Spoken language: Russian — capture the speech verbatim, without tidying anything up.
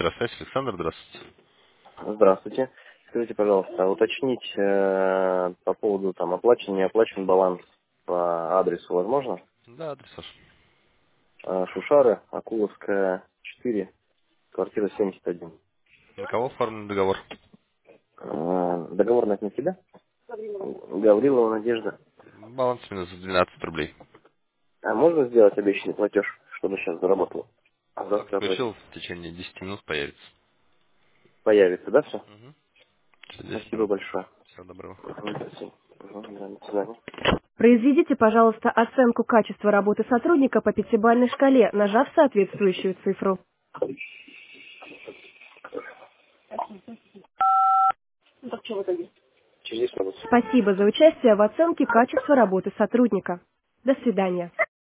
Электросвязь, Александр, здравствуйте. Здравствуйте. Скажите, пожалуйста, уточнить э, по поводу там оплачен, не оплачен баланс по адресу возможно? Да, адрес ваш. Э, Шушары, Акуловская, четыре, квартира семьдесят один. На кого оформлен договор? Э, договор на себя? Гаврилова Надежда. Баланс минус двенадцать рублей. А можно сделать обещанный платеж, чтобы сейчас заработал? А Как завтра включил, оплатить? в течение десяти минут появится. Появится, да, все? Угу. Через десять Спасибо минут. большое. Всего доброго. Мгм, спасибо. Мгм, да, до свидания. Произведите, пожалуйста, оценку качества работы сотрудника по пятибалльной шкале, нажав соответствующую цифру. Через десять минут. Спасибо за участие в оценке качества работы сотрудника. До свидания.